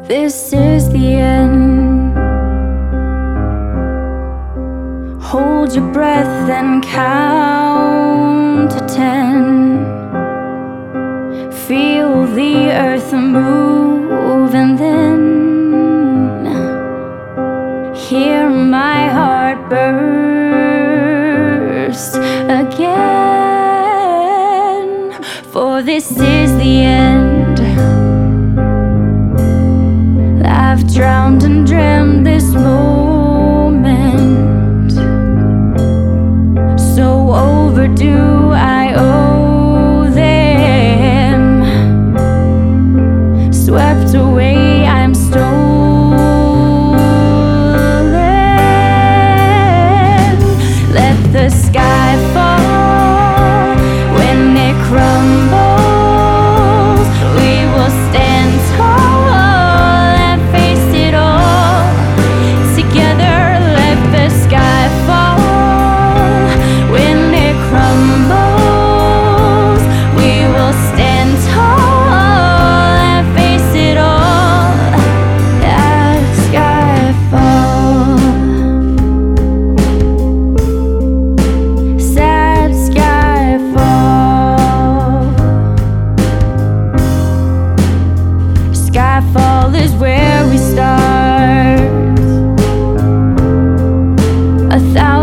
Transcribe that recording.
This is the end. Hold your breath and count to 10. Feel the earth move and then hear my heart burst again. For this is the end. I've drowned and dreamt this moment, so overdue I owe them. Swept away, I'm stolen. Let the sky fall. When it crumbles, we will stand tall. Skyfall is where we start. 1,000